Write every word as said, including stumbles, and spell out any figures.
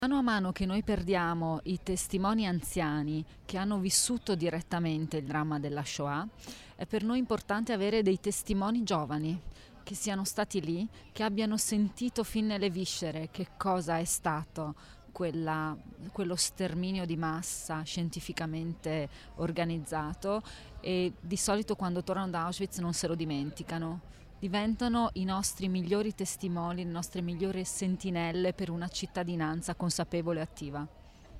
Mano a mano che noi perdiamo i testimoni anziani che hanno vissuto direttamente il dramma della Shoah, è per noi importante avere dei testimoni giovani che siano stati lì, che abbiano sentito fin nelle viscere che cosa è stato quella, quello sterminio di massa scientificamente organizzato, e di solito quando tornano da Auschwitz non se lo dimenticano. Diventano i nostri migliori testimoni, le nostre migliori sentinelle per una cittadinanza consapevole e attiva.